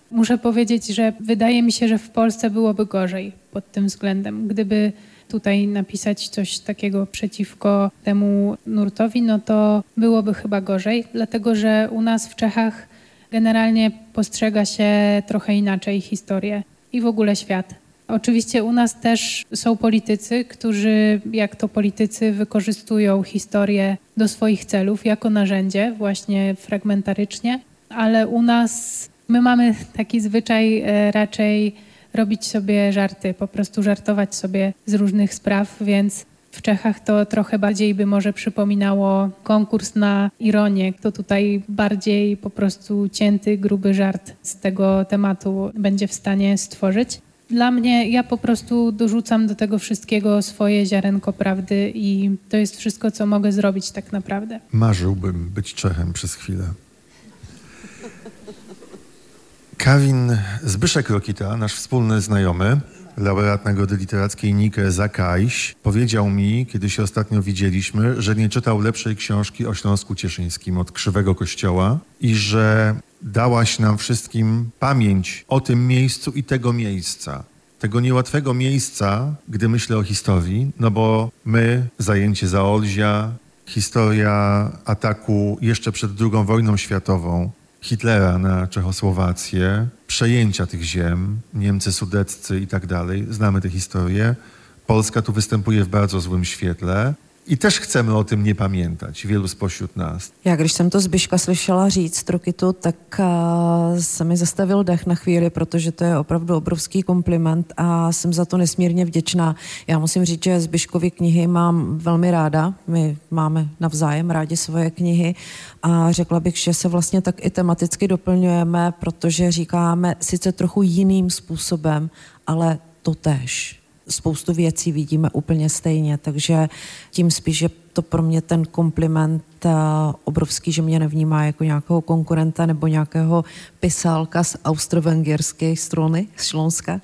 muszę powiedzieć, że wydaje mi się, że w Polsce byłoby gorzej pod tym względem. Gdyby tutaj napisać coś takiego przeciwko temu nurtowi, no to byłoby chyba gorzej, dlatego że u nas w Czechach generalnie postrzega się trochę inaczej historię i w ogóle świat. Oczywiście u nas też są politycy, którzy jak to politycy wykorzystują historię do swoich celów jako narzędzie, właśnie fragmentarycznie, ale u nas my mamy taki zwyczaj raczej robić sobie żarty, po prostu żartować sobie z różnych spraw, więc w Czechach to trochę bardziej by może przypominało konkurs na ironię. Kto tutaj bardziej po prostu cięty, gruby żart z tego tematu będzie w stanie stworzyć. Dla mnie, ja po prostu dorzucam do tego wszystkiego swoje ziarenko prawdy i to jest wszystko, co mogę zrobić tak naprawdę. Marzyłbym być Czechem przez chwilę. Kawin Zbyszek Rokita, nasz wspólny znajomy, laureat Nagrody Literackiej Nike za Kajś, powiedział mi, kiedy się ostatnio widzieliśmy, że nie czytał lepszej książki o Śląsku Cieszyńskim od Krzywego Kościoła i że dałaś nam wszystkim pamięć o tym miejscu i tego miejsca. Tego niełatwego miejsca, gdy myślę o historii, no bo my, zajęcie Zaolzia, historia ataku jeszcze przed II wojną światową, Hitlera na Czechosłowację, przejęcia tych ziem, Niemcy sudeccy i tak dalej. Znamy tę historię. Polska tu występuje w bardzo złym świetle i też chcemy o tym nie pamiętać, wielu spośród nás. Já, když jsem to Zbyška slyšela říct Rokitu, tak se mi zastavil dech na chvíli, protože to je opravdu obrovský kompliment a jsem za to nesmírně vděčná. Já musím říct, že Zbyškovy knihy mám velmi ráda. My máme navzájem rádi svoje knihy a řekla bych, že se vlastně tak i tematicky doplňujeme, protože říkáme sice trochu jiným způsobem, ale totéž. Spoustu věcí vidíme úplně stejně, takže tím spíš, že to pro mě ten kompliment obrovský, že mě nevnímá jako nějakého konkurenta nebo nějakého pisálka z austro-vengerské strany, z Šlonska,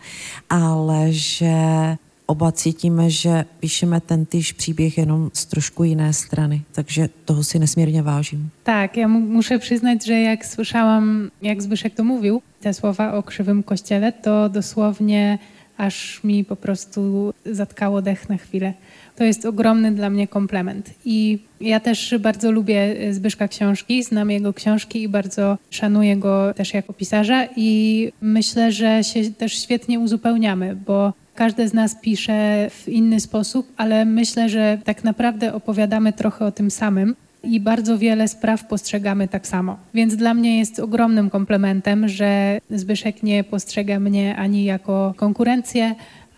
ale že oba cítíme, že píšeme tentýž příběh jenom z trošku jiné strany, takže toho si nesmírně vážím. Tak, ja muszę przyznać, że jak słyszałam, jak Zbyszek to mówił, te słowa o Krzywym Kościele, to dosłownie aż mi po prostu zatkało dech na chwilę. To jest ogromny dla mnie komplement. I ja też bardzo lubię Zbyszka książki, znam jego książki i bardzo szanuję go też jako pisarza i myślę, że się też świetnie uzupełniamy, bo każdy z nas pisze w inny sposób, ale myślę, że tak naprawdę opowiadamy trochę o tym samym i bardzo wiele spraw postrzegamy tak samo. Więc dla mnie jest ogromnym komplementem, że Zbyszek nie postrzega mnie ani jako konkurencję,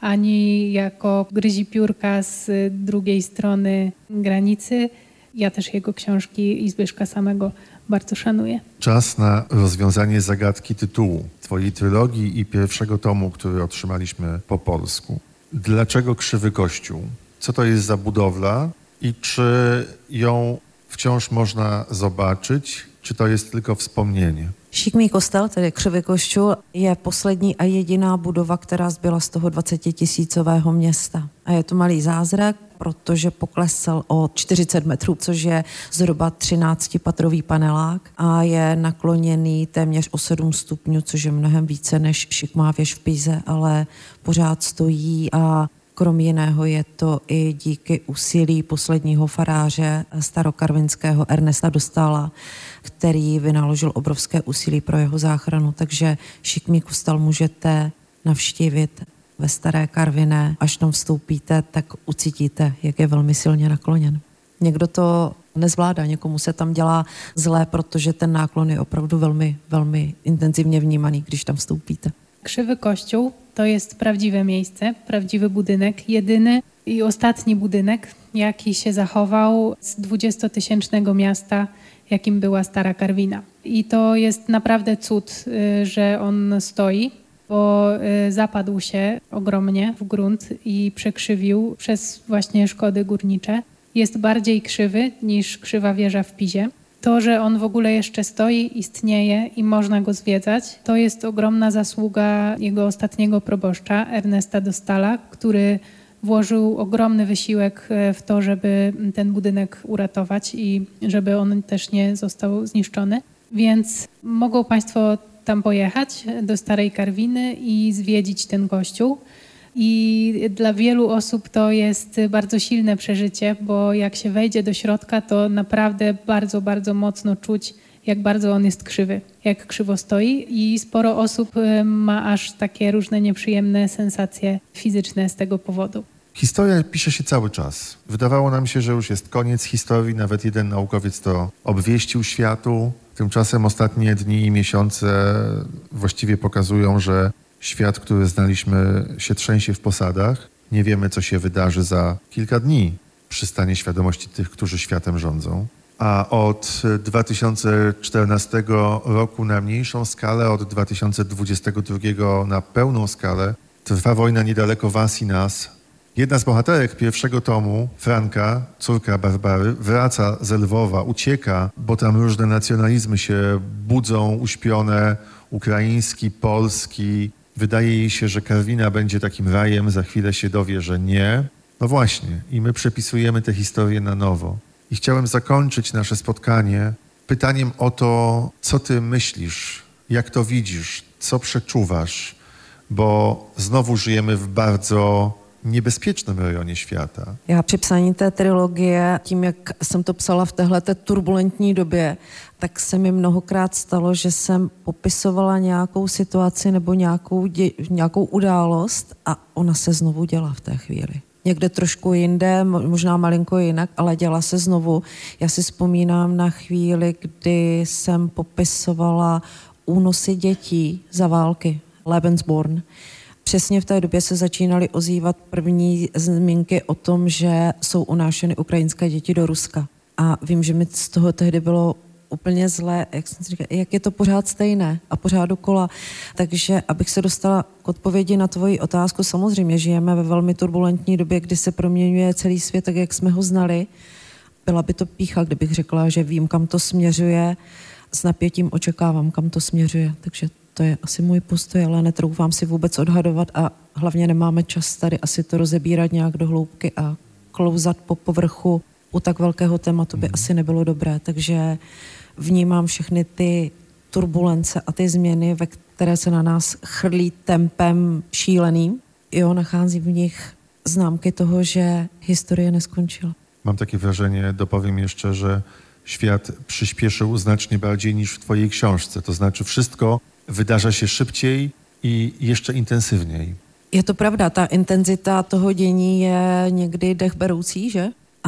ani jako gryzi piórka z drugiej strony granicy. Ja też jego książki i Zbyszka samego bardzo szanuję. Czas na rozwiązanie zagadki tytułu twojej trylogii i pierwszego tomu, który otrzymaliśmy po polsku. Dlaczego Krzywy Kościół? Co to jest za budowla i czy ją wciąż można zobaczyć, czy to jest tylko wspomnienie? Šikmý kostel, tedy Křivý kościół, je poslední a jediná budova, která zbyla z toho 20-tisícového města. A je to malý zázrak, protože poklesl o 40 metrů, což je zhruba 13-patrový panelák a je nakloněný téměř o 7 stupňů, což je mnohem více než šikmá věž v Pize, ale pořád stojí a krom jiného je to i díky úsilí posledního faráře starokarvinského Ernesta Dostála, který vynaložil obrovské úsilí pro jeho záchranu. Takže Šikmý kostel můžete navštívit ve Staré Karviné. Až tam vstoupíte, tak ucítíte, jak je velmi silně nakloněn. Někdo to nezvládá, někomu se tam dělá zlé, protože ten náklon je opravdu velmi, velmi intenzivně vnímaný, když tam vstoupíte. Krzywy Kościół to jest prawdziwe miejsce, prawdziwy budynek, jedyny i ostatni budynek, jaki się zachował z 20-tysięcznego miasta, jakim była Stara Karwina. I to jest naprawdę cud, że on stoi, bo zapadł się ogromnie w grunt i przekrzywił przez właśnie szkody górnicze. Jest bardziej krzywy niż Krzywa Wieża w Pizie. To, że on w ogóle jeszcze stoi, istnieje i można go zwiedzać, to jest ogromna zasługa jego ostatniego proboszcza, Ernesta Dostala, który włożył ogromny wysiłek w to, żeby ten budynek uratować i żeby on też nie został zniszczony. Więc mogą Państwo tam pojechać do Starej Karwiny i zwiedzić ten kościół. I dla wielu osób to jest bardzo silne przeżycie, bo jak się wejdzie do środka, to naprawdę bardzo, bardzo mocno czuć, jak bardzo on jest krzywy, jak krzywo stoi i sporo osób ma aż takie różne nieprzyjemne sensacje fizyczne z tego powodu. Historia pisze się cały czas. Wydawało nam się, że już jest koniec historii. Nawet jeden naukowiec to obwieścił światu. Tymczasem ostatnie dni i miesiące właściwie pokazują, że świat, który znaliśmy, się trzęsie w posadach. Nie wiemy, co się wydarzy za kilka dni przy stanie świadomości tych, którzy światem rządzą. A od 2014 roku na mniejszą skalę, od 2022 na pełną skalę trwa wojna niedaleko was i nas. Jedna z bohaterek pierwszego tomu, Franka, córka Barbary, wraca z Lwowa, ucieka, bo tam różne nacjonalizmy się budzą, uśpione, ukraiński, polski. Wydaje jej się, że Karwina będzie takim rajem, za chwilę się dowie, że nie. No właśnie, i my przepisujemy tę historię na nowo. I chciałem zakończyć nasze spotkanie pytaniem o to, co ty myślisz, jak to widzisz, co przeczuwasz, bo znowu żyjemy w bardzo niebezpiecznym rejonie świata. Já při psaní té trilogie, tím, jak jsem to psala v téhleté turbulentní době, tak se mi mnohokrát stalo, že jsem popisovala nějakou situaci nebo nějakou událost a ona se znovu děla v té chvíli. Někde trošku jinde, možná malinko jinak, ale děla se znovu. Já si vzpomínám na chvíli, kdy jsem popisovala únosy dětí za války, Lebensborn. Přesně v té době se začínaly ozývat první zmínky o tom, že jsou unášeny ukrajinské děti do Ruska. A vím, že mi z toho tehdy bylo úplně zlé, jak je to pořád stejné a pořád dokola. Takže abych se dostala k odpovědi na tvoji otázku, samozřejmě žijeme ve velmi turbulentní době, kdy se proměňuje celý svět tak, jak jsme ho znali. Byla by to pýcha, kdybych řekla, že vím, kam to směřuje. S napětím očekávám, kam to směřuje. Takže to je asi můj postoj, ale netroufám si vůbec odhadovat a hlavně nemáme čas tady asi to rozebírat nějak do hloubky a klouzat po povrchu u tak velkého tématu by asi nebylo dobré. Takže vnímám všechny ty turbulence a ty změny, ve které se na nás chrlí tempem šíleným. Jo, nachází v nich známky toho, že historie neskončila. Mam takie wrażenie, dopowiem jeszcze, że świat przyspieszył znacznie bardziej niż w twojej książce. To znaczy wszystko wydarza się szybciej i ještě intenzywněji. Je to pravda, ta intenzita toho dění je někdy dechberoucí, že?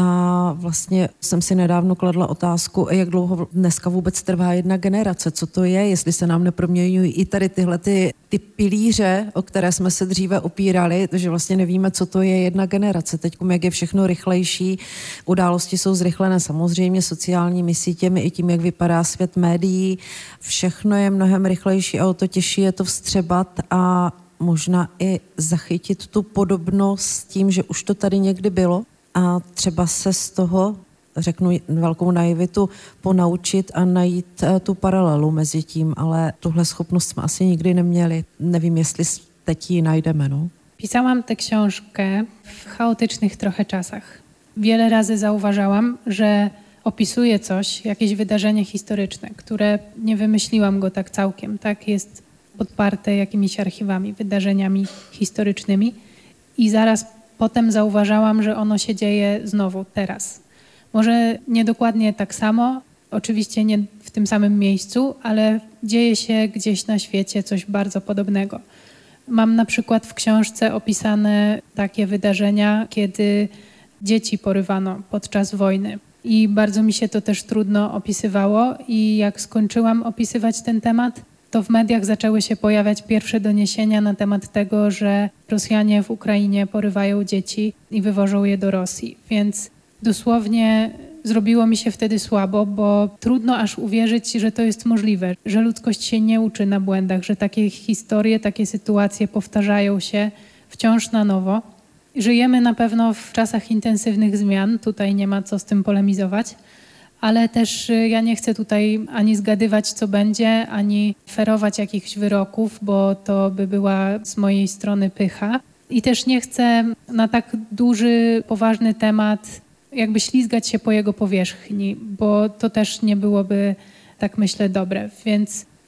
A vlastně jsem si nedávno kladla otázku, jak dlouho dneska vůbec trvá jedna generace, co to je, jestli se nám neproměňují i tady tyhle ty pilíře, o které jsme se dříve opírali, že vlastně nevíme, co to je jedna generace. Teď, jak je všechno rychlejší, události jsou zrychlené samozřejmě sociálními sítěmi i tím, jak vypadá svět médií. Všechno je mnohem rychlejší a o to těžší je to vstřebat a možná i zachytit tu podobnost s tím, že už to tady někdy bylo. A třeba se z toho, řeknu velkou naivitu, ponaučit a najít tu paralelu mezi tím, ale tuhle schopnost jsme asi nikdy neměli. Nevím, jestli teď ji najdeme, no. Pisałam tę książkę w chaotycznych trochę czasach. Wiele razy zauważałam, że opisuję coś, jakieś wydarzenie historyczne, które nie wymyśliłam go tak całkiem, tak? Jest podparte jakimiś archiwami, wydarzeniami historycznymi i zaraz potem zauważałam, że ono się dzieje znowu, teraz. Może nie dokładnie tak samo, oczywiście nie w tym samym miejscu, ale dzieje się gdzieś na świecie coś bardzo podobnego. Mam na przykład w książce opisane takie wydarzenia, kiedy dzieci porywano podczas wojny. I bardzo mi się to też trudno opisywało i jak skończyłam opisywać ten temat, to w mediach zaczęły się pojawiać pierwsze doniesienia na temat tego, że Rosjanie w Ukrainie porywają dzieci i wywożą je do Rosji. Więc dosłownie zrobiło mi się wtedy słabo, bo trudno aż uwierzyć, że to jest możliwe, że ludzkość się nie uczy na błędach, że takie historie, takie sytuacje powtarzają się wciąż na nowo. Żyjemy na pewno w czasach intensywnych zmian, tutaj nie ma co z tym polemizować. Ale też ja nie chcę tutaj ani zgadywać, co będzie, ani ferować jakichś wyroków, bo to by była z mojej strony pycha. I też nie chcę na tak duży, poważny temat jakby ślizgać się po jego powierzchni, bo to też nie byłoby, tak myślę, dobre. Więc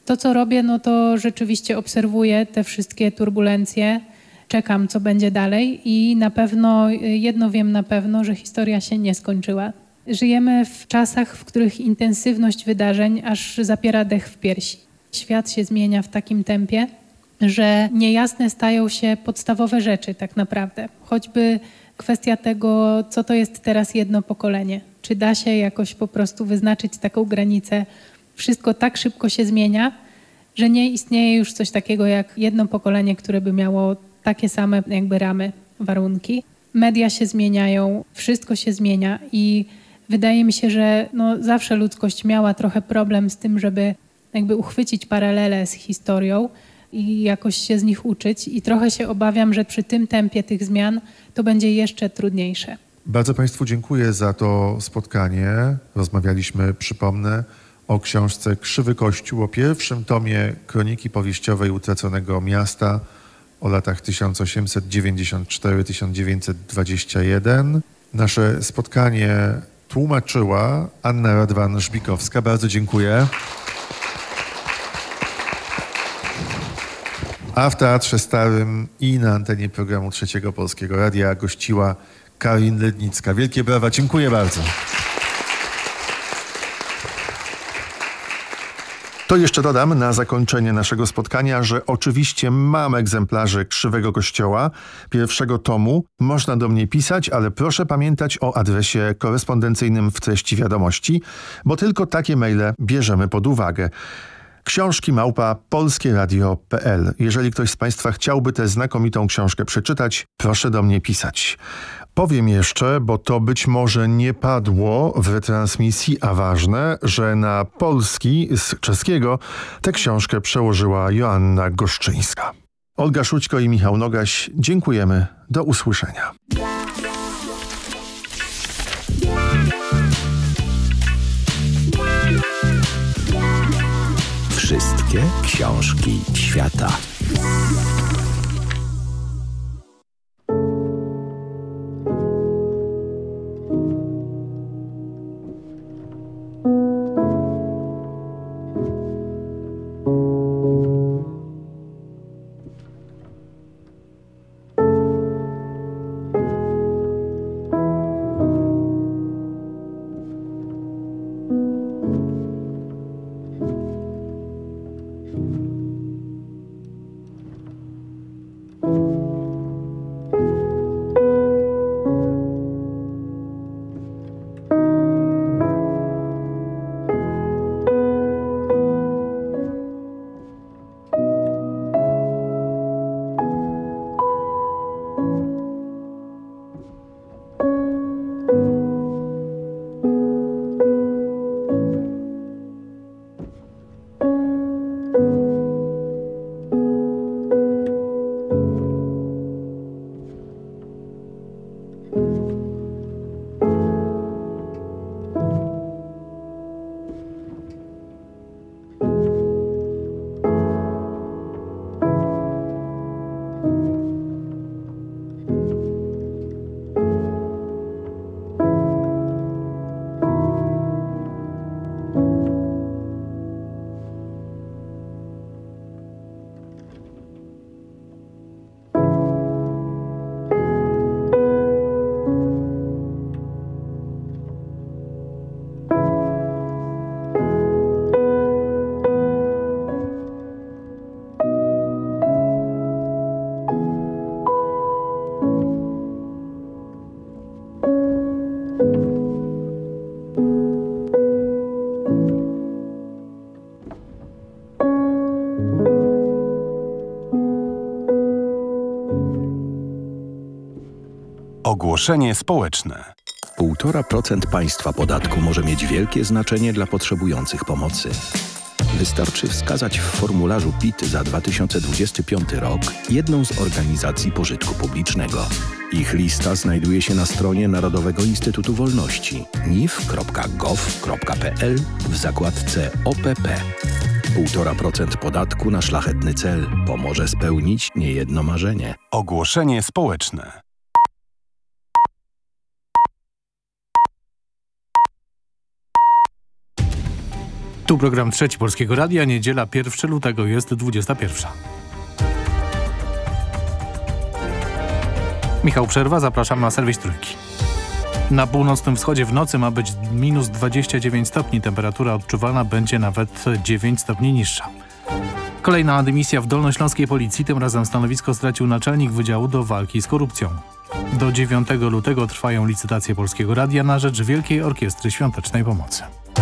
To, co robię, no to rzeczywiście obserwuję te wszystkie turbulencje, czekam, co będzie dalej i na pewno, jedno wiem na pewno, że historia się nie skończyła. Żyjemy w czasach, w których intensywność wydarzeń aż zapiera dech w piersi. Świat się zmienia w takim tempie, że niejasne stają się podstawowe rzeczy tak naprawdę. Choćby kwestia tego, co to jest teraz jedno pokolenie. Czy da się jakoś po prostu wyznaczyć taką granicę? Wszystko tak szybko się zmienia, że nie istnieje już coś takiego jak jedno pokolenie, które by miało takie same jakby ramy, warunki. Media się zmieniają, wszystko się zmienia i wydaje mi się, że zawsze ludzkość miała trochę problem z tym, żeby jakby uchwycić paralele z historią i jakoś się z nich uczyć i trochę się obawiam, że przy tym tempie tych zmian to będzie jeszcze trudniejsze. Bardzo Państwu dziękuję za to spotkanie. Rozmawialiśmy, przypomnę, o książce Krzywy Kościół, o pierwszym tomie kroniki powieściowej Utraconego Miasta o latach 1894-1921. Nasze spotkanie tłumaczyła Anna Radwan-Żbikowska. Bardzo dziękuję. A w Teatrze Starym i na antenie programu Trzeciego Polskiego Radia gościła Karin Lednicka. Wielkie brawa, dziękuję bardzo. To jeszcze dodam na zakończenie naszego spotkania, że oczywiście mam egzemplarze Krzywego Kościoła, pierwszego tomu. Można do mnie pisać, ale proszę pamiętać o adresie korespondencyjnym w treści wiadomości, bo tylko takie maile bierzemy pod uwagę. książki@polskieradio.pl. Jeżeli ktoś z Państwa chciałby tę znakomitą książkę przeczytać, proszę do mnie pisać. Powiem jeszcze, bo to być może nie padło w retransmisji, a ważne, że na polski z czeskiego tę książkę przełożyła Joanna Goszczyńska. Olga Szućko i Michał Nogaś, dziękujemy. Do usłyszenia. Wszystkie książki świata. Ogłoszenie społeczne. 1,5% państwa podatku może mieć wielkie znaczenie dla potrzebujących pomocy. Wystarczy wskazać w formularzu PIT za 2025 rok jedną z organizacji pożytku publicznego. Ich lista znajduje się na stronie Narodowego Instytutu Wolności nif.gov.pl w zakładce OPP. 1,5% podatku na szlachetny cel pomoże spełnić niejedno marzenie. Ogłoszenie społeczne. Tu program Trzeci Polskiego Radia, niedziela 1 lutego jest 21. Michał Przerwa, zapraszam na serwis Trójki. Na północnym wschodzie w nocy ma być minus 29 stopni, temperatura odczuwalna będzie nawet 9 stopni niższa. Kolejna dymisja w dolnośląskiej policji, tym razem stanowisko stracił naczelnik Wydziału do Walki z Korupcją. Do 9 lutego trwają licytacje Polskiego Radia na rzecz Wielkiej Orkiestry Świątecznej Pomocy.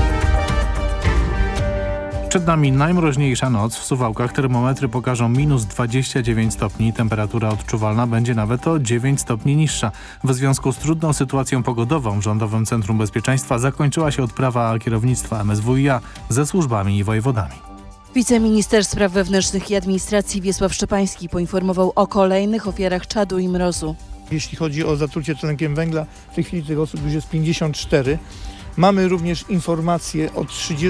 Przed nami najmroźniejsza noc. W Suwałkach termometry pokażą minus 29 stopni. Temperatura odczuwalna będzie nawet o 9 stopni niższa. W związku z trudną sytuacją pogodową w Rządowym Centrum Bezpieczeństwa zakończyła się odprawa kierownictwa MSWiA ze służbami i wojewodami. Wiceminister Spraw Wewnętrznych i Administracji Wiesław Szczepański poinformował o kolejnych ofiarach czadu i mrozu. Jeśli chodzi o zatrucie tlenkiem węgla, w tej chwili tych osób już jest 54. Mamy również informacje o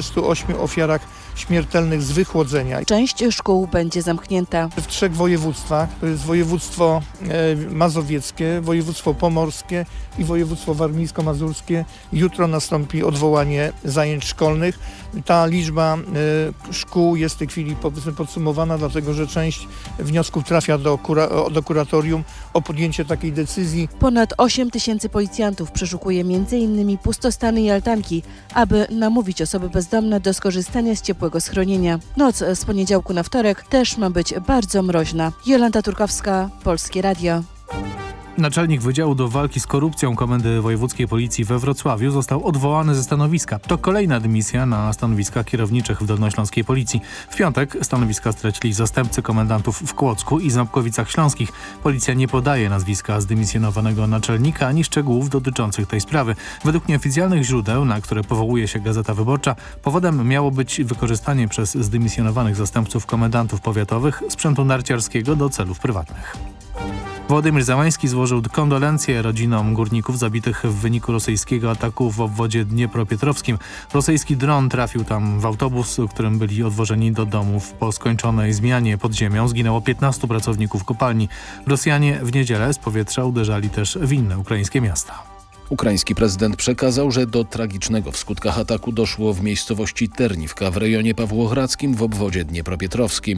38 ofiarach śmiertelnych z wychłodzenia. Część szkół będzie zamknięta. W 3 województwach, to jest województwo mazowieckie, województwo pomorskie i województwo warmińsko-mazurskie. Jutro nastąpi odwołanie zajęć szkolnych. Ta liczba szkół jest w tej chwili podsumowana, dlatego że część wniosków trafia do kuratorium o podjęcie takiej decyzji. Ponad 8 tysięcy policjantów przeszukuje m.in. pustostany i altanki, aby namówić osoby bezdomne do skorzystania z ciepłego schronienia. Noc z poniedziałku na wtorek też ma być bardzo mroźna. Jolanta Turkowska, Polskie Radio. Naczelnik Wydziału do Walki z Korupcją Komendy Wojewódzkiej Policji we Wrocławiu został odwołany ze stanowiska. To kolejna dymisja na stanowiskach kierowniczych w dolnośląskiej Policji. W piątek stanowiska stracili zastępcy komendantów w Kłodzku i Ząbkowicach Śląskich. Policja nie podaje nazwiska zdymisjonowanego naczelnika ani szczegółów dotyczących tej sprawy. Według nieoficjalnych źródeł, na które powołuje się Gazeta Wyborcza, powodem miało być wykorzystanie przez zdymisjonowanych zastępców komendantów powiatowych sprzętu narciarskiego do celów prywatnych. Władimir Zełański złożył kondolencje rodzinom górników zabitych w wyniku rosyjskiego ataku w obwodzie dniepropietrowskim. Rosyjski dron trafił tam w autobus, którym byli odwożeni do domów. Po skończonej zmianie pod ziemią zginęło 15 pracowników kopalni. Rosjanie w niedzielę z powietrza uderzali też w inne ukraińskie miasta. Ukraiński prezydent przekazał, że do tragicznego w skutkach ataku doszło w miejscowości Terniwka w rejonie pawłochradzkim w obwodzie dniepropietrowskim.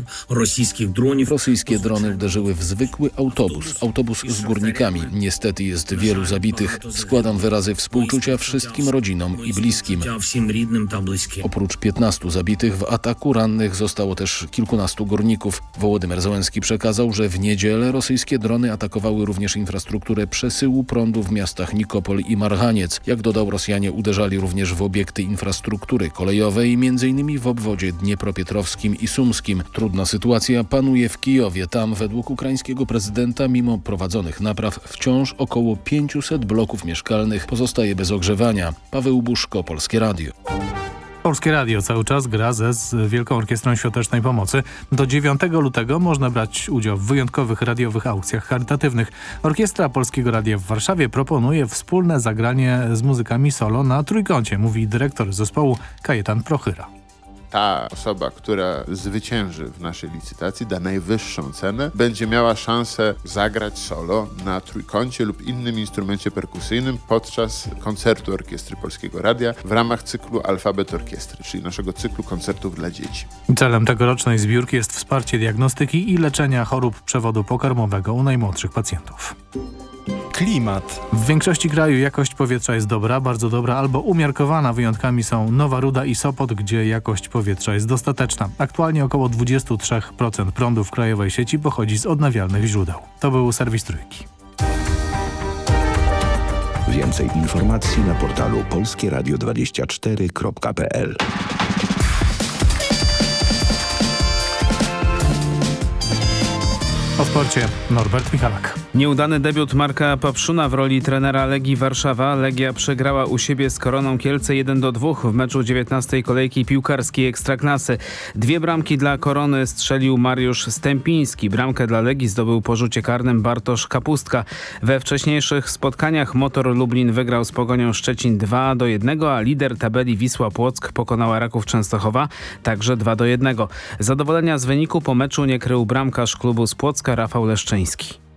Rosyjskie drony uderzyły w zwykły autobus z górnikami. Niestety jest wielu zabitych. Składam wyrazy współczucia wszystkim rodzinom i bliskim. Oprócz 15 zabitych w ataku rannych zostało też kilkunastu górników. Wołodymyr Zełenski przekazał, że w niedzielę rosyjskie drony atakowały również infrastrukturę przesyłu prądu w miastach Nikopol i Marchaniec. Jak dodał, Rosjanie uderzali również w obiekty infrastruktury kolejowej, m.in. w obwodzie dniepropietrowskim i sumskim. Trudna sytuacja panuje w Kijowie. Tam według ukraińskiego prezydenta mimo prowadzonych napraw wciąż około 500 bloków mieszkalnych pozostaje bez ogrzewania. Paweł Buszko, Polskie Radio. Polskie Radio cały czas gra z Wielką Orkiestrą Świątecznej Pomocy. Do 9 lutego można brać udział w wyjątkowych radiowych aukcjach charytatywnych. Orkiestra Polskiego Radia w Warszawie proponuje wspólne zagranie z muzykami solo na trójkącie, mówi dyrektor zespołu Kajetan Prochyra. Ta osoba, która zwycięży w naszej licytacji, da najwyższą cenę, będzie miała szansę zagrać solo na trójkącie lub innym instrumencie perkusyjnym podczas koncertu Orkiestry Polskiego Radia w ramach cyklu Alfabet Orkiestry, czyli naszego cyklu koncertów dla dzieci. Celem tegorocznej zbiórki jest wsparcie diagnostyki i leczenia chorób przewodu pokarmowego u najmłodszych pacjentów. Klimat. W większości kraju jakość powietrza jest dobra, bardzo dobra albo umiarkowana. Wyjątkami są Nowa Ruda i Sopot, gdzie jakość powietrza jest dostateczna. Aktualnie około 23% prądu w krajowej sieci pochodzi z odnawialnych źródeł. To był serwis Trójki. Więcej informacji na portalu polskieradio24.pl. O sporcie Norbert Michalak. Nieudany debiut Marka Papszuna w roli trenera Legii Warszawa. Legia przegrała u siebie z Koroną Kielce 1-2 w meczu 19. kolejki piłkarskiej Ekstraklasy. 2 bramki dla Korony strzelił Mariusz Stępiński. Bramkę dla Legii zdobył po rzucie karnym Bartosz Kapustka. We wcześniejszych spotkaniach Motor Lublin wygrał z Pogonią Szczecin 2-1, a lider tabeli Wisła Płock pokonała Raków Częstochowa także 2-1. Zadowolenia z wyniku po meczu nie krył bramkarz klubu z Płocka Rafał Leszczyński.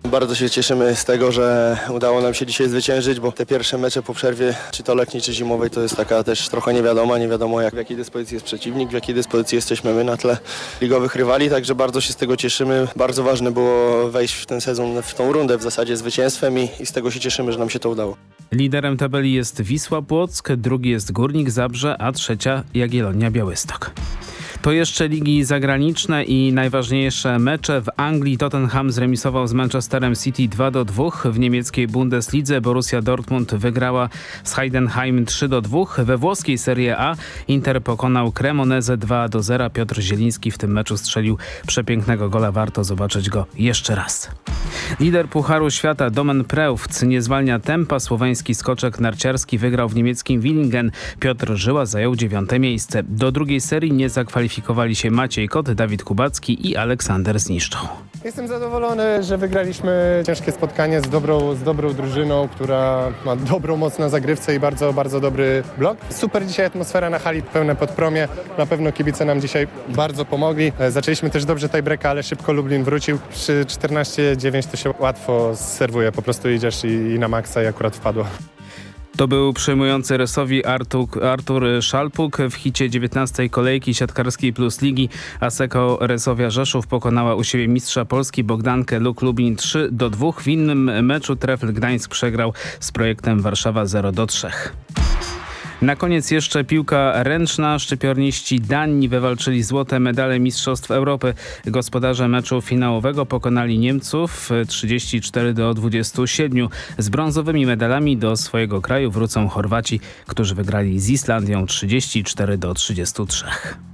Bardzo się cieszymy z tego, że udało nam się dzisiaj zwyciężyć, bo te pierwsze mecze po przerwie, czy to letniej, czy zimowej, to jest taka też trochę niewiadoma. Nie wiadomo w jakiej dyspozycji jest przeciwnik, w jakiej dyspozycji jesteśmy my na tle ligowych rywali, także bardzo się z tego cieszymy. Bardzo ważne było wejść w ten sezon, w tą rundę w zasadzie zwycięstwem i z tego się cieszymy, że nam się to udało. Liderem tabeli jest Wisła Płock, drugi jest Górnik Zabrze, a trzecia Jagiellonia Białystok. To jeszcze ligi zagraniczne i najważniejsze mecze. W Anglii Tottenham zremisował z Manchesterem City 2-2. W niemieckiej Bundeslidze Borussia Dortmund wygrała z Heidenheim 3-2. We włoskiej Serie A Inter pokonał Cremonese 2-0. Piotr Zieliński w tym meczu strzelił przepięknego gola. Warto zobaczyć go jeszcze raz. Lider Pucharu Świata Domen Prełwc nie zwalnia tempa. Słoweński skoczek narciarski wygrał w niemieckim Willingen. Piotr Żyła zajął 9. miejsce. Do drugiej serii nie zakwalifikowali się Maciej Kot, Dawid Kubacki i Aleksander Zniszczą. Jestem zadowolony, że wygraliśmy ciężkie spotkanie z dobrą drużyną, która ma dobrą moc na zagrywce i bardzo, bardzo dobry blok. Super dzisiaj atmosfera na hali, pełne podpromie. Na pewno kibice nam dzisiaj bardzo pomogli. Zaczęliśmy też dobrze tiebreaka, ale szybko Lublin wrócił. Przy 14-9 to się łatwo serwuje, po prostu idziesz i na maksa i akurat wpadło. To był przejmujący resowi Artur Szalpuk w hicie 19. kolejki siatkarskiej Plus Ligi. Asseco Resowia Rzeszów pokonała u siebie mistrza Polski Bogdankę Luk Lublin 3-2. W innym meczu Trefl Gdańsk przegrał z Projektem Warszawa 0-3. Na koniec jeszcze piłka ręczna. Szczypiorniści Danii wywalczyli złote medale Mistrzostw Europy. Gospodarze meczu finałowego pokonali Niemców 34-27. Z brązowymi medalami do swojego kraju wrócą Chorwaci, którzy wygrali z Islandią 34-33.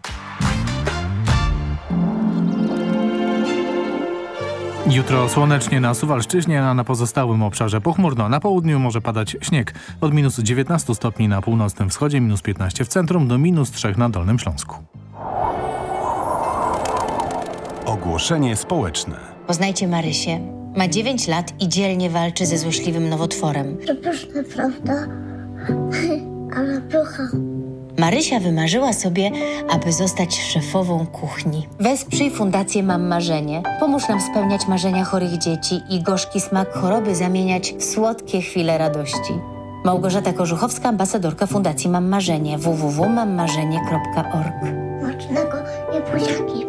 Jutro słonecznie na Suwalszczyźnie, a na pozostałym obszarze pochmurno. Na południu może padać śnieg. Od minus 19 stopni na północnym wschodzie, minus 15 w centrum, do minus 3 na Dolnym Śląsku. Ogłoszenie społeczne. Poznajcie Marysię. Ma 9 lat i dzielnie walczy ze złośliwym nowotworem. Przepraszam, prawda? Ale pycha. Marysia wymarzyła sobie, aby zostać szefową kuchni. Wesprzyj Fundację Mam Marzenie. Pomóż nam spełniać marzenia chorych dzieci i gorzki smak choroby zamieniać w słodkie chwile radości. Małgorzata Korzuchowska, ambasadorka Fundacji Mam Marzenie. www.mammarzenie.org. Smacznego i buziaki.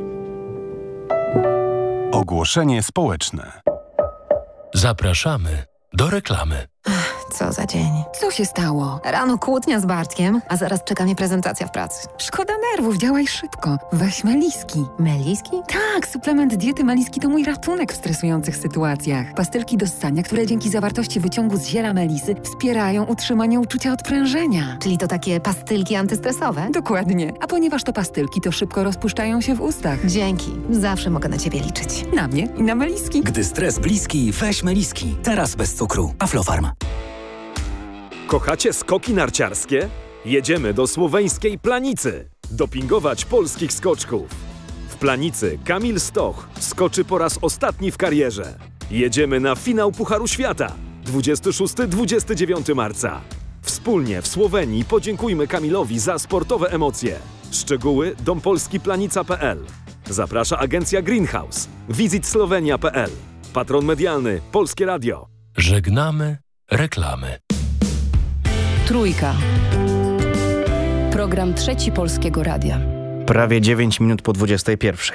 Ogłoszenie społeczne. Zapraszamy do reklamy. Co za dzień. Co się stało? Rano kłótnia z Bartkiem, a zaraz czeka mnie prezentacja w pracy. Szkoda nerwów, działaj szybko. Weź Meliski. Meliski? Tak, suplement diety Meliski to mój ratunek w stresujących sytuacjach. Pastylki do ssania, które dzięki zawartości wyciągu z ziela melisy wspierają utrzymanie uczucia odprężenia. Czyli to takie pastylki antystresowe? Dokładnie. A ponieważ to pastylki, to szybko rozpuszczają się w ustach. Dzięki. Zawsze mogę na ciebie liczyć. Na mnie i na Meliski. Gdy stres bliski, weź Meliski. Teraz bez cukru. Aflofarm. Kochacie skoki narciarskie? Jedziemy do słoweńskiej Planicy. Dopingować polskich skoczków. W Planicy Kamil Stoch skoczy po raz ostatni w karierze. Jedziemy na finał Pucharu Świata 26-29 marca. Wspólnie w Słowenii podziękujmy Kamilowi za sportowe emocje. Szczegóły dompolskiplanica.pl. Zaprasza agencja Greenhouse. Wizyt Slovenia.pl. Patron medialny Polskie Radio. Żegnamy reklamy. Trójka. Program Trzeci Polskiego Radia. Prawie 9 minut po 21.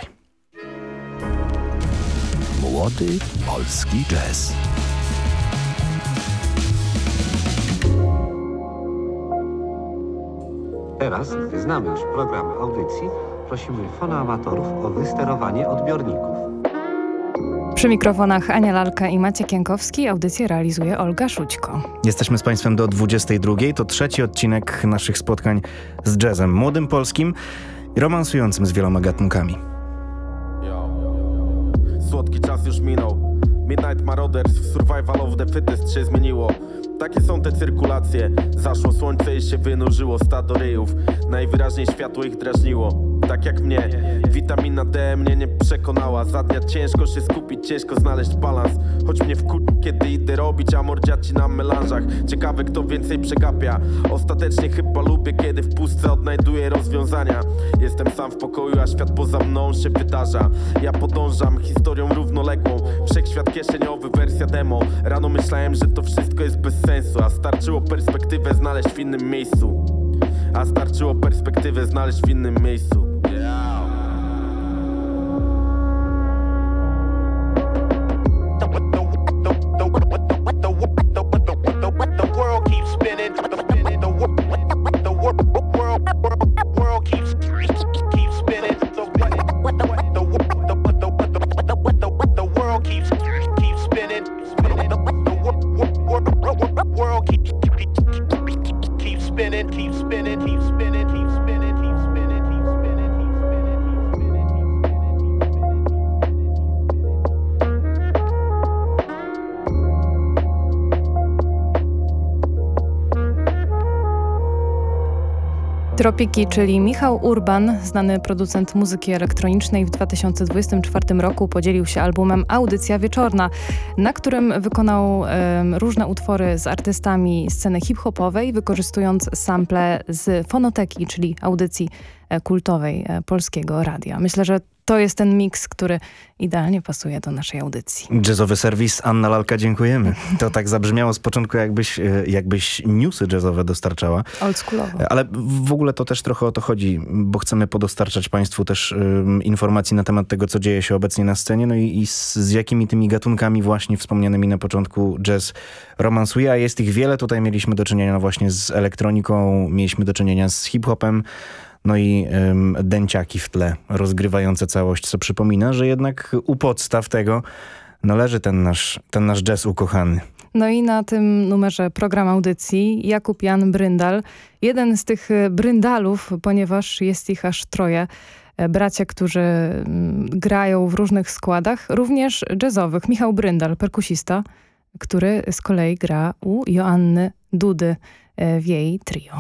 Młody polski jazz. Teraz, gdy znamy już program audycji, prosimy fonoamatorów o wysterowanie odbiorników. Przy mikrofonach Ania Lalka i Maciek Jankowski. Audycję realizuje Olga Szućko. Jesteśmy z Państwem do 22. To trzeci odcinek naszych spotkań z jazzem młodym polskim i romansującym z wieloma gatunkami. Słodki czas już minął. Midnight Marauders w Survival of the Fittest się zmieniło. Takie są te cyrkulacje. Zaszło słońce i się wynurzyło stado ryjów. Najwyraźniej światło ich drażniło. Tak jak mnie. Witamina D mnie nie przekonała. Za dnia ciężko się skupić, ciężko znaleźć balans. Choć mnie kiedy idę robić, a mordziaci na melanżach. Ciekawe kto więcej przegapia. Ostatecznie chyba lubię, kiedy w pustce odnajduję rozwiązania. Jestem sam w pokoju, a świat poza mną się wydarza. Ja podążam historią równoległą. Wszechświat kieszeniowy, wersja demo. Rano myślałem, że to wszystko jest bez sensu, a starczyło perspektywę znaleźć w innym miejscu. Tropiki, czyli Michał Urban, znany producent muzyki elektronicznej, w 2024 roku podzielił się albumem Audycja Wieczorna, na którym wykonał różne utwory z artystami sceny hip-hopowej, wykorzystując sample z Fonoteki, czyli audycji kultowej Polskiego Radia. Myślę, że to jest ten miks, który idealnie pasuje do naszej audycji. Jazzowy serwis, Anna Lalka, dziękujemy. To tak zabrzmiało z początku, jakbyś newsy jazzowe dostarczała. Oldschoolowo. Ale w ogóle to też trochę o to chodzi, bo chcemy podostarczać Państwu też informacji na temat tego, co dzieje się obecnie na scenie, no i z jakimi tymi gatunkami właśnie wspomnianymi na początku jazz romansuje, a jest ich wiele. Tutaj mieliśmy do czynienia właśnie z elektroniką, mieliśmy do czynienia z hip-hopem, no i dęciaki w tle rozgrywające całość, co przypomina, że jednak u podstaw tego leży ten nasz jazz ukochany. No i na tym numerze program audycji Jakub Jan Bryndal. Jeden z tych bryndalów, ponieważ jest ich aż 3. Bracia, którzy grają w różnych składach, również jazzowych. Michał Bryndal, perkusista, który z kolei gra u Joanny Dudy w jej trio.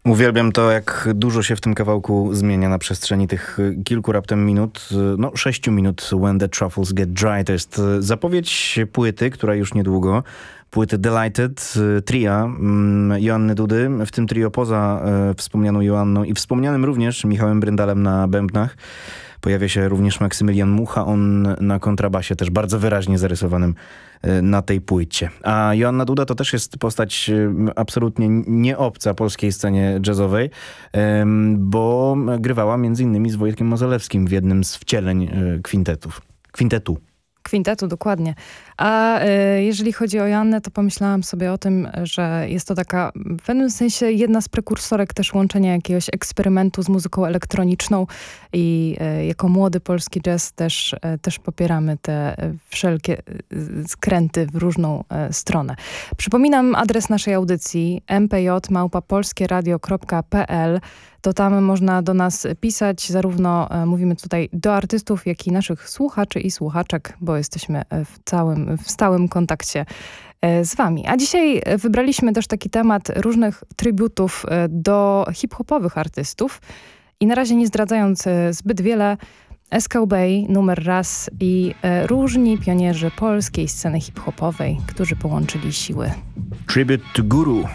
Uwielbiam to, jak dużo się w tym kawałku zmienia na przestrzeni tych kilku raptem minut. 6 minut. When the Truffles Get Dry. To jest zapowiedź płyty, która już niedługo. Płyty Delighted, tria Joanny Dudy. W tym trio poza wspomnianą Joanną i wspomnianym również Michałem Bryndalem na bębnach pojawia się również Maksymilian Mucha, on na kontrabasie też bardzo wyraźnie zarysowanym na tej płycie. A Joanna Duda to też jest postać absolutnie nieobca polskiej scenie jazzowej, bo grywała między innymi z Wojtkiem Mazalewskim w jednym z wcieleń kwintetu. Kwintetu, dokładnie. A jeżeli chodzi o Joannę, to pomyślałam sobie o tym, że jest to taka w pewnym sensie jedna z prekursorek też łączenia jakiegoś eksperymentu z muzyką elektroniczną i jako młody polski jazz też popieramy te wszelkie skręty w różną stronę. Przypominam adres naszej audycji mpj@polskieradio.pl. To tam można do nas pisać, zarówno mówimy tutaj do artystów, jak i naszych słuchaczy i słuchaczek, bo jesteśmy w stałym kontakcie z wami. A dzisiaj wybraliśmy też taki temat różnych tributów do hip-hopowych artystów i na razie nie zdradzając zbyt wiele, SKB, Numer Raz i różni pionierzy polskiej sceny hip-hopowej, którzy połączyli siły. Tribute to Guru.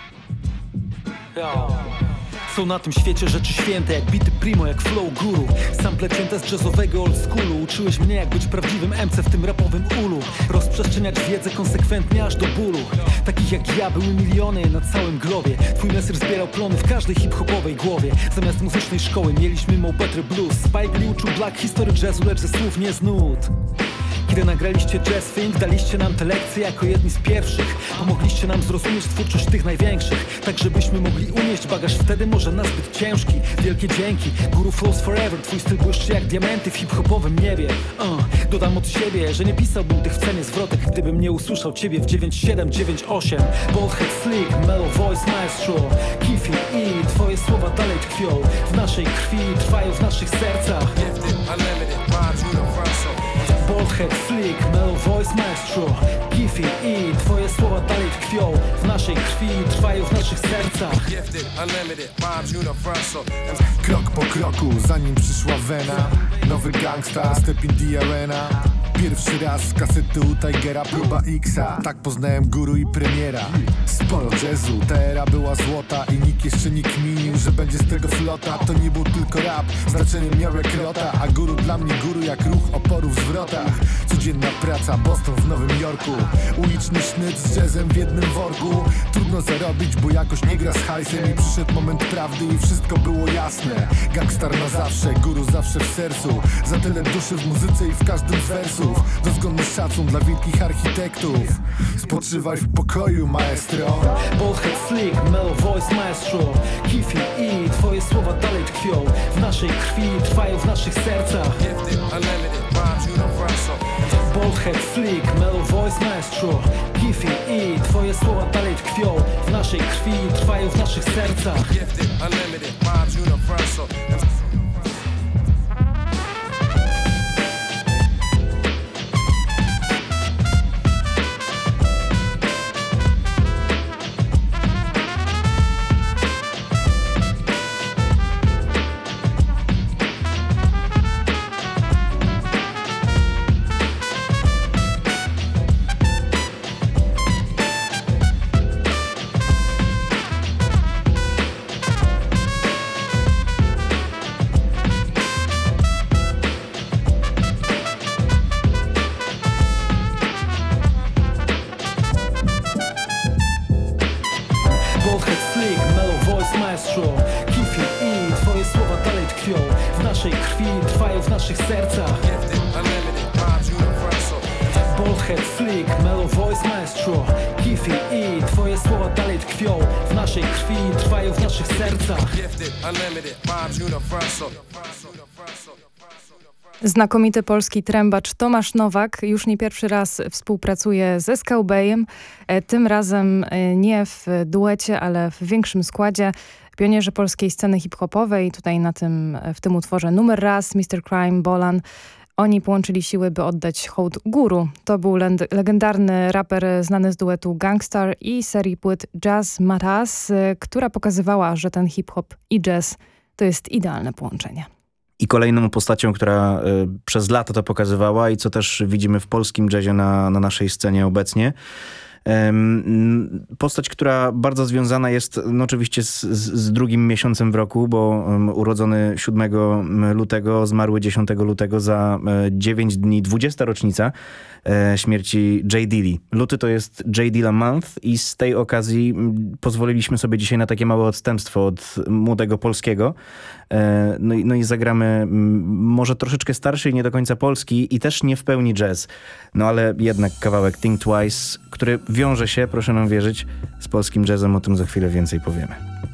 Są na tym świecie rzeczy święte, jak bity primo, jak flow guru. Sample cięte z jazzowego old schoolu. Uczyłeś mnie, jak być prawdziwym MC w tym rapowym ulu. Rozprzestrzeniać wiedzę konsekwentnie aż do bólu. Takich jak ja były miliony na całym globie. Twój mesir zbierał plony w każdej hip-hopowej głowie. Zamiast muzycznej szkoły mieliśmy Mo Better Blues. Spike Lee uczył Black History jazzu, lecz ze słów nie z nut. Kiedy nagraliście Jazz Think, daliście nam te lekcje jako jedni z pierwszych. Pomogliście nam zrozumieć twórczość tych największych, tak żebyśmy mogli unieść bagaż wtedy może nazbyt ciężki. Wielkie dzięki, Guru Flows Forever. Twój styl błyszczy jak diamenty w hip-hopowym niebie. Dodam od siebie, że nie pisałbym tych w cenie zwrotek, gdybym nie usłyszał ciebie w 9798. Boldhead Slick, Mellow Voice Maestro, Kifi i twoje słowa dalej tkwią w naszej krwi, trwają w naszych sercach. Boldhead Slick, Mellow Voice Maestro, Kifi i twoje słowa dalej tkwią w naszej krwi, trwają w naszych sercach. Krok po kroku, zanim przyszła wena, nowy gangsta, step in the arena. Pierwszy raz z kasety u Tigera, próba X-a. Tak poznałem Guru i premiera. Sporo jazzu, ta era była złota i nikt jeszcze nie kminił, że będzie z tego flota. To nie był tylko rap, znaczenie miał jak rota. A Guru dla mnie guru jak ruch oporu w zwrotach. Codzienna praca, Boston w Nowym Jorku. Uliczny sznyt z jazzem w jednym worku. Trudno zarobić, bo jakoś nie gra z hajsem. I przyszedł moment prawdy i wszystko było jasne. Gangstar na zawsze, Guru zawsze w sercu. Za tyle duszy w muzyce i w każdym z wersów. Dozgonny szacun dla wielkich architektów. Spoczywaj w pokoju, maestro. Boldhead Slick, Mellow Voice Maestro, Kifi i twoje słowa dalej tkwią w naszej krwi, trwają w naszych sercach. Boldhead Slick, Mellow Voice Maestro, Kifi i twoje słowa dalej tkwią w naszej krwi, trwają w naszych sercach. Boldhead Slick, Mellow Voice Maestro, Kifi i twoje słowa dalej tkwią w naszej krwi, trwają w naszych sercach. Znakomity polski trębacz Tomasz Nowak już nie pierwszy raz współpracuje ze Skałbejem. Tym razem nie w duecie, ale w większym składzie. Pionierzy polskiej sceny hip-hopowej, tutaj w tym utworze Numer Raz, Mr. Crime, Bolan Oni połączyli siły, by oddać hołd Guru. To był legendarny raper znany z duetu Gangstar i serii płyt Jazz Matters, która pokazywała, że ten hip-hop i jazz to jest idealne połączenie. I kolejną postacią, która przez lata to pokazywała i co też widzimy w polskim jazzie na naszej scenie obecnie. Postać, która bardzo związana jest oczywiście z drugim miesiącem w roku, bo urodzony 7 lutego, zmarły 10 lutego, za 9 dni 20. rocznica śmierci J. Dilla. Luty to jest J. Dilla Month i z tej okazji pozwoliliśmy sobie dzisiaj na takie małe odstępstwo od młodego polskiego. No i zagramy może troszeczkę starszy i nie do końca polski i też nie w pełni jazz. No ale jednak kawałek Think Twice, który wiąże się, proszę nam wierzyć, z polskim jazzem. O tym za chwilę więcej powiemy.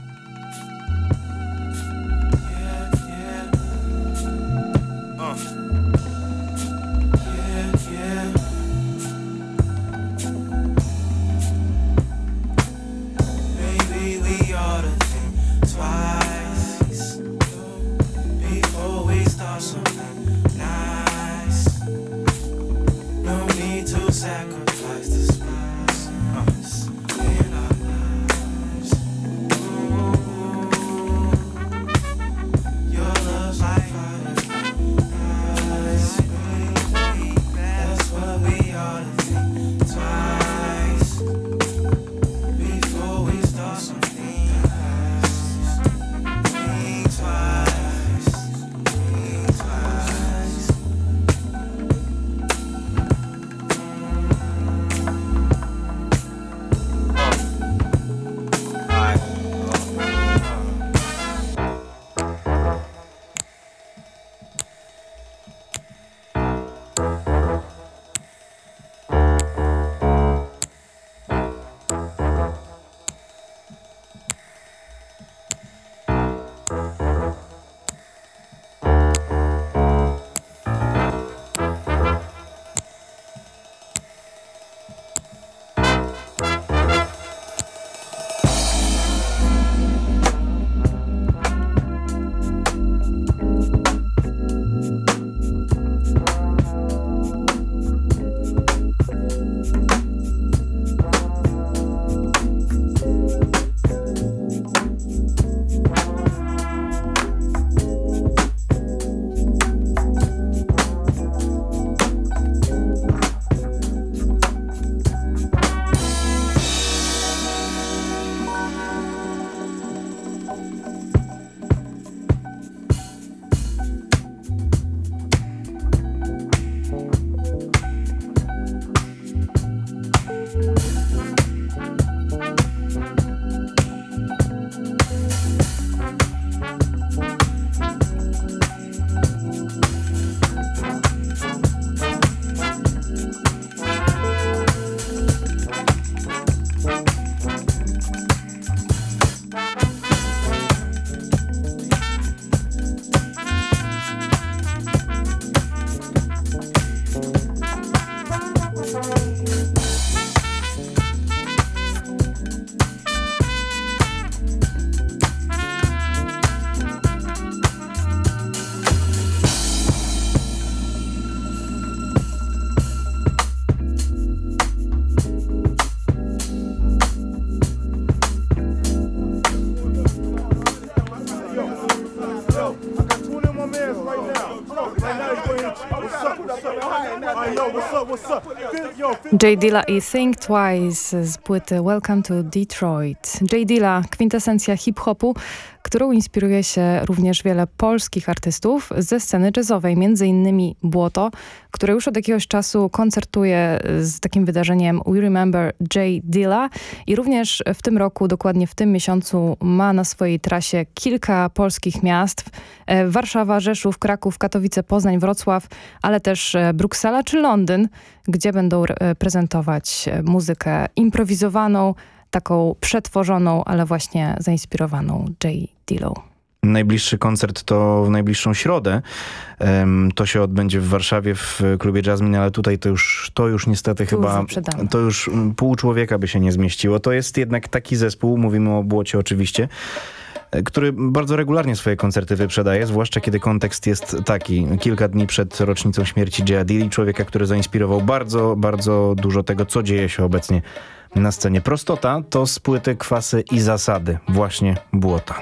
J. Dilla i Think Twice z płyty Welcome to Detroit. J. Dilla, kwintesencja hip-hopu, którą inspiruje się również wiele polskich artystów ze sceny jazzowej, m.in. Błoto, które już od jakiegoś czasu koncertuje z takim wydarzeniem We Remember J. Dilla i również w tym roku, dokładnie w tym miesiącu, ma na swojej trasie kilka polskich miast. Warszawa, Rzeszów, Kraków, Katowice, Poznań, Wrocław, ale też Bruksela czy Londyn, gdzie będą prezentować muzykę improwizowaną, taką przetworzoną, ale właśnie zainspirowaną J. Dillą. Najbliższy koncert to w najbliższą środę. To się odbędzie w Warszawie w klubie Jasmine, ale tutaj to już niestety chyba to już pół człowieka by się nie zmieściło. To jest jednak taki zespół, mówimy o Błocie oczywiście, który bardzo regularnie swoje koncerty wyprzedaje, zwłaszcza kiedy kontekst jest taki. Kilka dni przed rocznicą śmierci Jaya Dili, człowieka, który zainspirował bardzo, bardzo dużo tego, co dzieje się obecnie na scenie. Prostota to z płyty Kwasy i Zasady, właśnie Błota.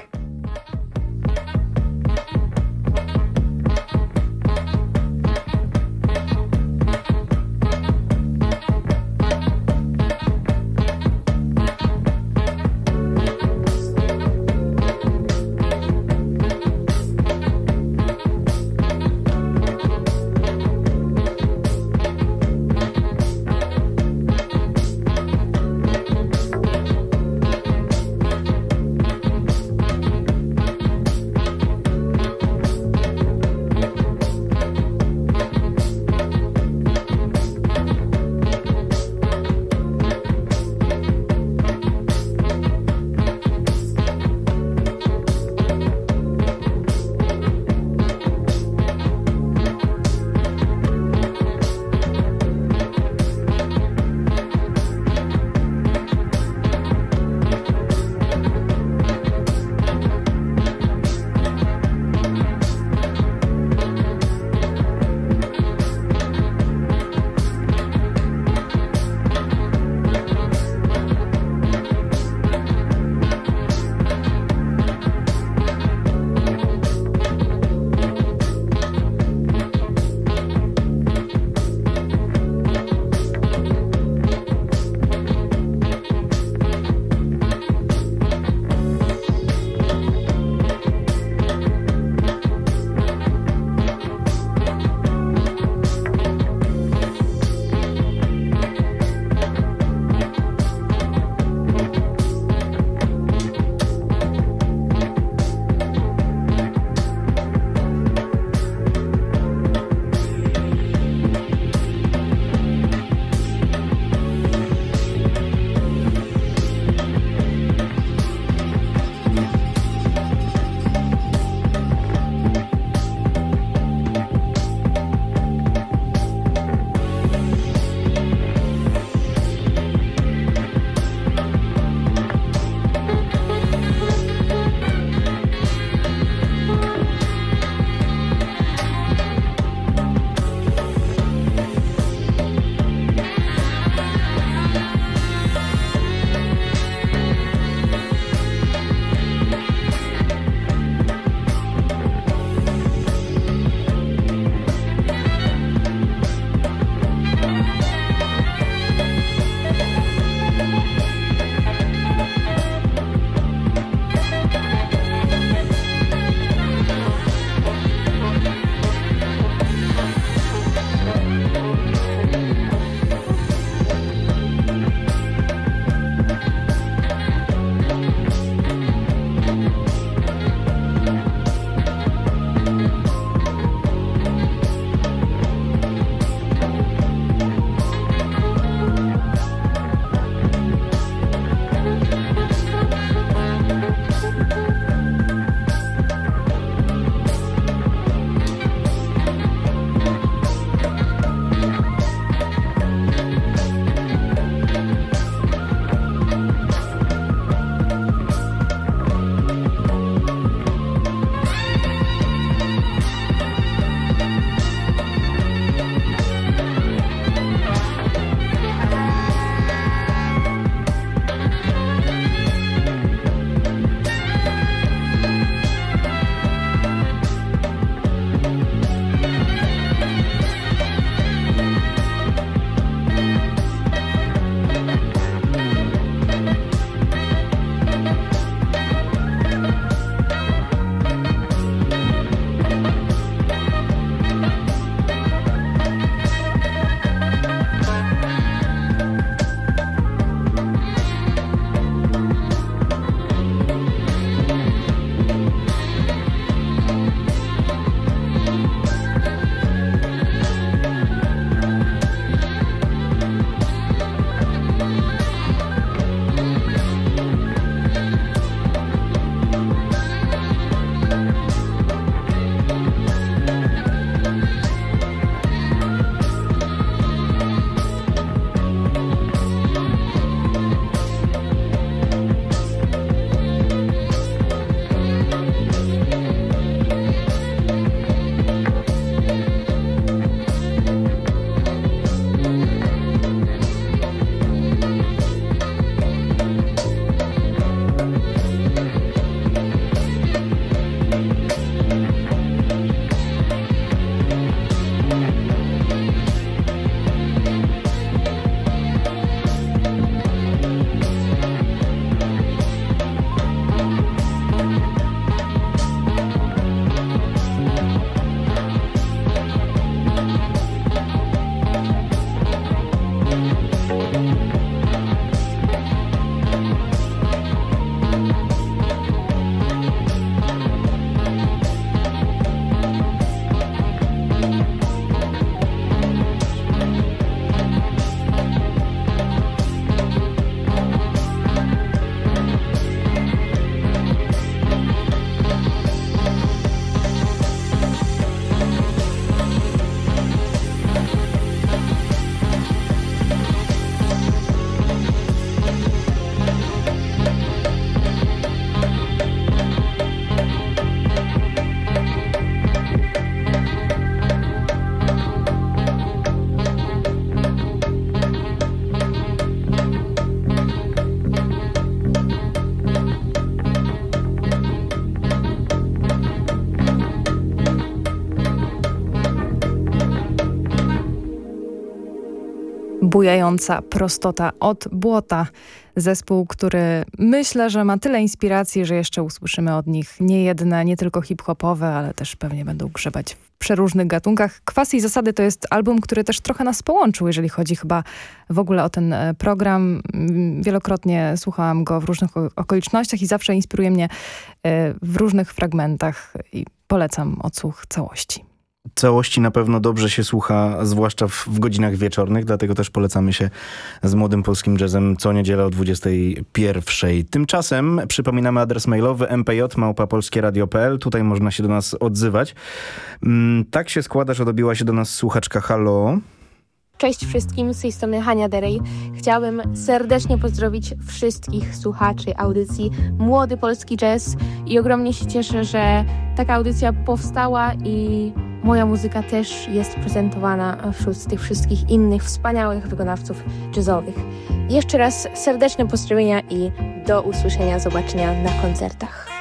Bujająca prostota od błota. Zespół, który myślę, że ma tyle inspiracji, że jeszcze usłyszymy od nich nie jedne, nie tylko hip-hopowe, ale też pewnie będą grzebać w przeróżnych gatunkach. Kwasy i zasady to jest album, który też trochę nas połączył, jeżeli chodzi chyba w ogóle o ten program. Wielokrotnie słuchałam go w różnych okolicznościach i zawsze inspiruje mnie w różnych fragmentach i polecam odsłuch całości. Całości na pewno dobrze się słucha, zwłaszcza w godzinach wieczornych, dlatego też polecamy się z Młodym Polskim Jazzem co niedzielę o 21:00. Tymczasem przypominamy adres mailowy mpj@polskieradio.pl. Tutaj można się do nas odzywać. Tak się składa, że dobiła się do nas słuchaczka. Halo? Cześć wszystkim, z tej strony Hania Derej. Chciałabym serdecznie pozdrowić wszystkich słuchaczy audycji Młody Polski Jazz i ogromnie się cieszę, że taka audycja powstała i moja muzyka też jest prezentowana wśród tych wszystkich innych wspaniałych wykonawców jazzowych. Jeszcze raz serdeczne pozdrowienia i do usłyszenia, zobaczenia na koncertach.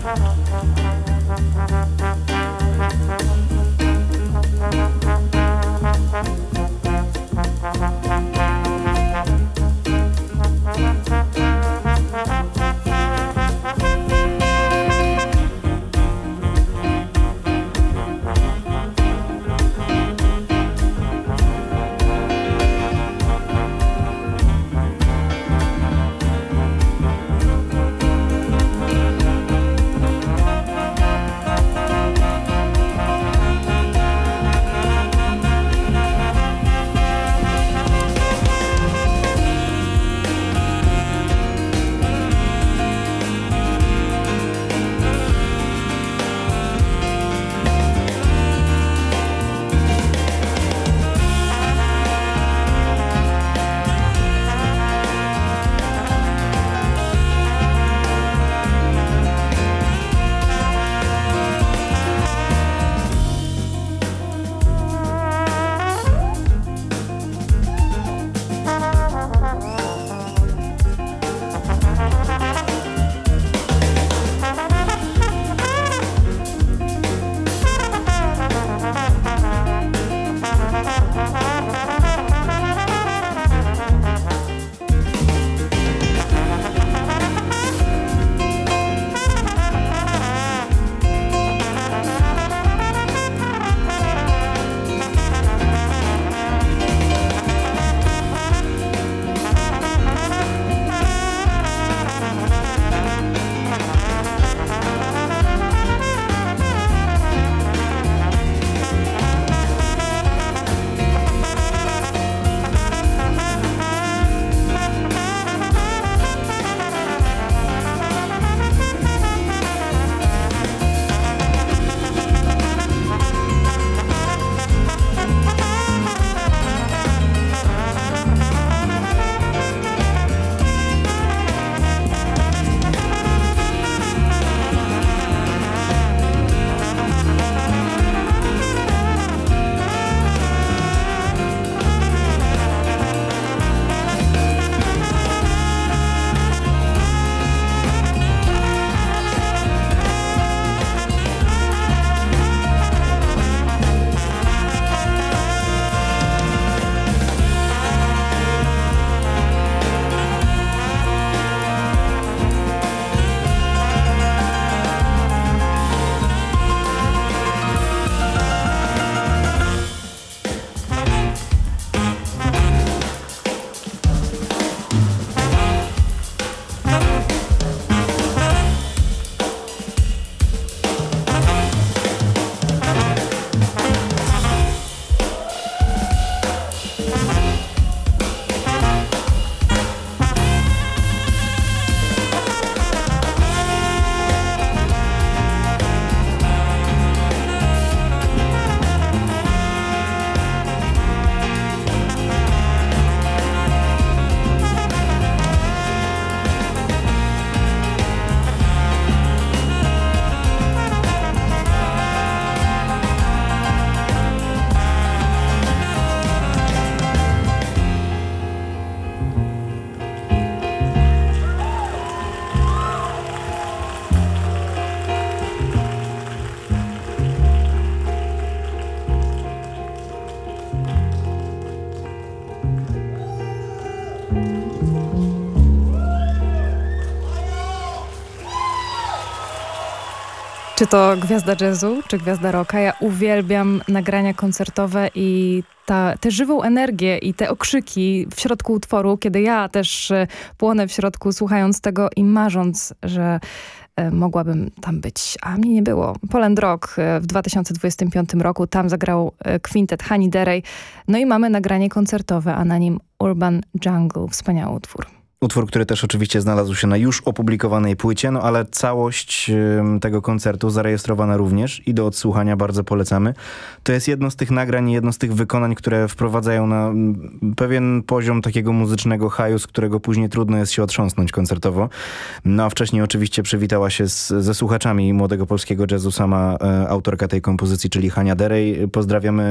Czy to gwiazda jazzu, czy gwiazda rocka? Ja uwielbiam nagrania koncertowe i tę żywą energię i te okrzyki w środku utworu, kiedy ja też płonę w środku, słuchając tego i marząc, że mogłabym tam być, a mnie nie było. Poland Rock w 2025 roku, tam zagrał kwintet Hani Derej. No i mamy nagranie koncertowe, a na nim Urban Jungle, wspaniały utwór. Utwór, który też oczywiście znalazł się na już opublikowanej płycie, no ale całość tego koncertu zarejestrowana również i do odsłuchania bardzo polecamy. To jest jedno z tych nagrań, jedno z tych wykonań, które wprowadzają na pewien poziom takiego muzycznego haju, z którego później trudno jest się otrząsnąć koncertowo. No a wcześniej oczywiście przywitała się ze słuchaczami młodego polskiego jazzu sama autorka tej kompozycji, czyli Hania Derej. Pozdrawiamy